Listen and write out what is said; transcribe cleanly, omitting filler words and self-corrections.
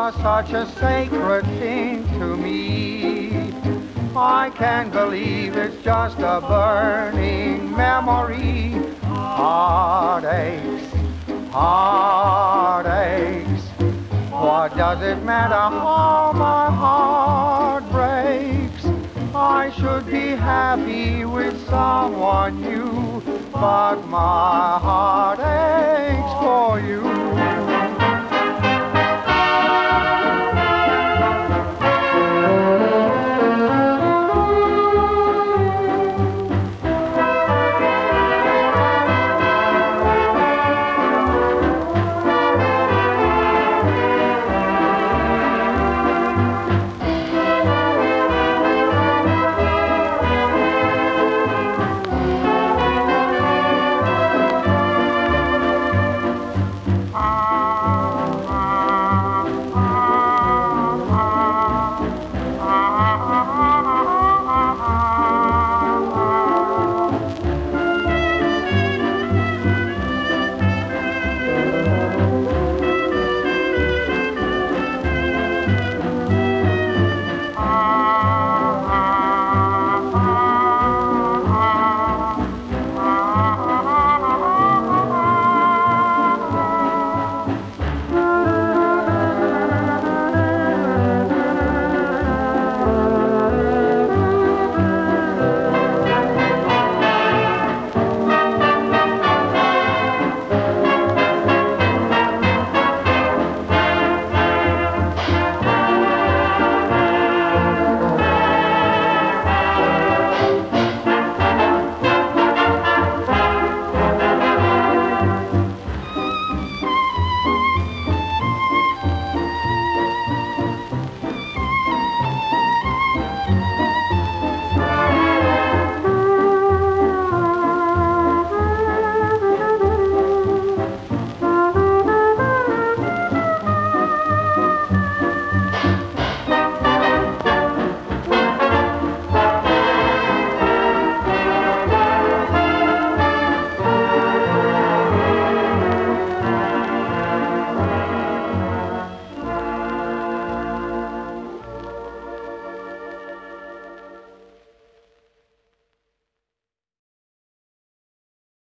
are such a sacred thing to me. I can't believe it's just a burning memory. Heartaches, heartaches. What does it matter how my heart breaks? I should be happy with someone new, but my heart aches for you.